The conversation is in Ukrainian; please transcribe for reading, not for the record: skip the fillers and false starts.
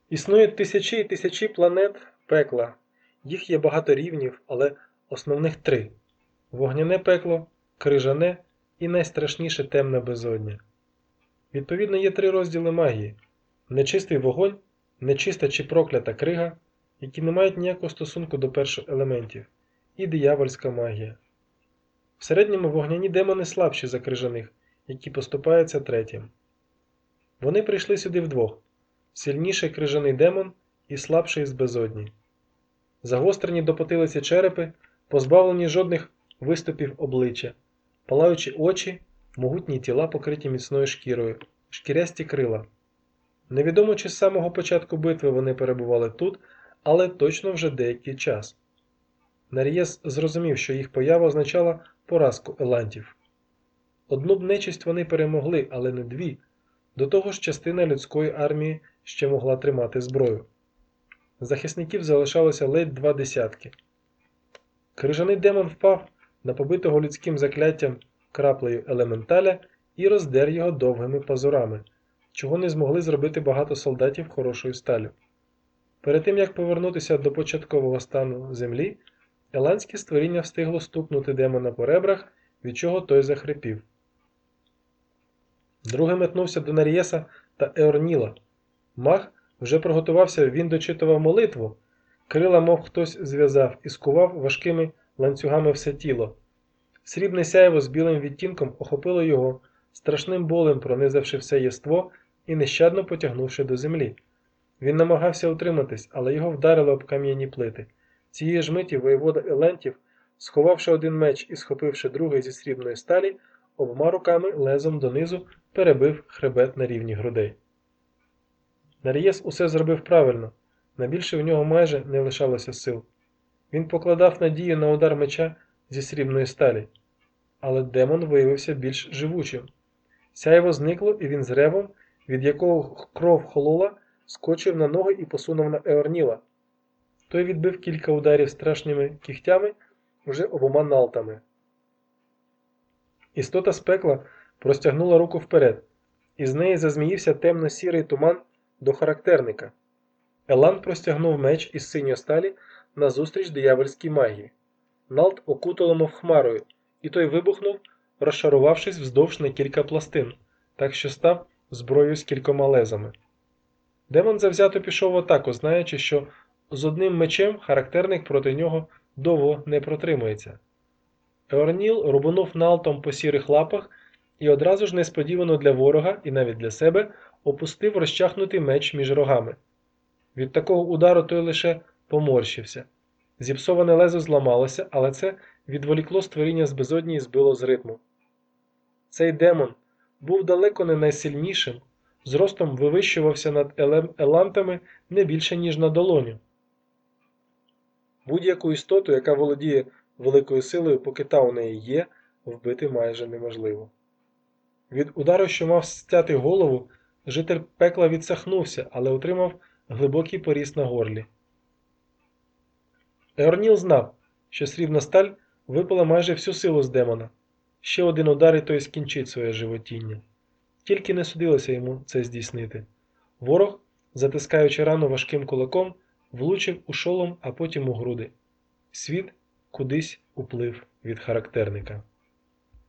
Існують тисячі і тисячі планет пекла. Їх є багато рівнів, але основних три: вогняне пекло, крижане і найстрашніше темне безодня. Відповідно, є три розділи магії: нечистий вогонь, нечиста чи проклята крига, які не мають ніякого стосунку до першоелементів, і диявольська магія. В середньому вогняні демони слабші за крижаних, які поступаються третім. Вони прийшли сюди вдвох: сильніший крижаний демон і слабший з безодні. Загострені до потилиці черепи, позбавлені жодних виступів обличчя, палаючі очі, могутні тіла, покриті міцною шкірою, шкірясті крила. Невідомо, чи з самого початку битви вони перебували тут, але точно вже деякий час. Нарієс зрозумів, що їх поява означала поразку елантів. Одну б нечисть вони перемогли, але не дві. До того ж, частина людської армії ще могла тримати зброю. Захисників залишалося ледь 2 десятки. Крижаний демон впав на побитого людським закляттям краплею елементаля і роздер його довгими пазурами, чого не змогли зробити багато солдатів хорошою сталю. Перед тим, як повернутися до початкового стану землі, еландське створіння встигло стукнути демона по ребрах, від чого той захрипів. Другий метнувся до Нарієса та Еорніла. Маг вже приготувався, він дочитував молитву. Крила, мов хтось зв'язав, і скував важкими ланцюгами все тіло. Срібне сяйво з білим відтінком охопило його, страшним болем пронизавши все єство і нещадно потягнувши до землі. Він намагався утриматись, але його вдарили об кам'яні плити. Цієї ж миті воєвода Елентів, сховавши один меч і схопивши другий зі срібної сталі, обома руками лезом донизу перебив хребет на рівні грудей. Нарієс усе зробив правильно, на більше в нього майже не лишалося сил. Він покладав надію на удар меча зі срібної сталі. Але демон виявився більш живучим. Сяйво зникло, і він з ревом, від якого кров холола, скочив на ноги і посунув на Еорніла. Той відбив кілька ударів страшними кігтями, вже обома налтами. Істота з пекла простягнула руку вперед, і з неї зазміївся темно-сірий туман до характерника. Еланд простягнув меч із синьої сталі назустріч диявольській магії. Налт окутало мов хмарою, і той вибухнув, розшарувавшись вздовж на кілька пластин, так що став зброєю з кількома лезами. Демон завзято пішов в атаку, знаючи, що з одним мечем характерник проти нього довго не протримається. Еорніл рубанув налтом по сірих лапах і одразу ж несподівано для ворога і навіть для себе опустив розчахнутий меч між рогами. Від такого удару той лише поморщився. Зіпсоване лезо зламалося, але це відволікло створіння з безодні і збило з ритму. Цей демон був далеко не найсильнішим, зростом вивищувався над елантами не більше, ніж на долоню. Будь-яку істоту, яка володіє великою силою, поки та у неї є, вбити майже неможливо. Від удару, що мав стяти голову, житель пекла відсахнувся, але отримав глибокий поріз на горлі. Еорніл знав, що срібна сталь випала майже всю силу з демона. Ще один удар і той скінчить своє животіння. Тільки не судилося йому це здійснити. Ворог, затискаючи рану важким кулаком, влучив у шолом, а потім у груди. Світ кудись уплив від характерника.